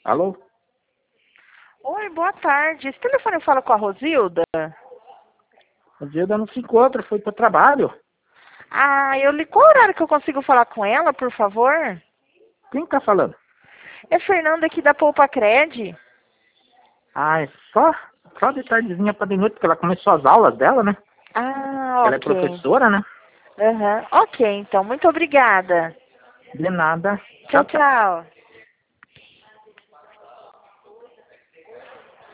Alô? Oi, boa tarde. Esse telefone eu falo com a Rosilda? O Zilda não se encontra, foi para trabalho. Ah, eu li qual horário que eu consigo falar com ela, por favor? Quem tá falando? É Fernanda aqui da Poupa Cred. Ah, é só de tardezinha para de noite, porque ela começou as aulas dela, né? Ah, Ela é ok. professora, né? Aham. Ok, então, muito obrigada. De nada. Tchau, Tchau, tchau. tchau.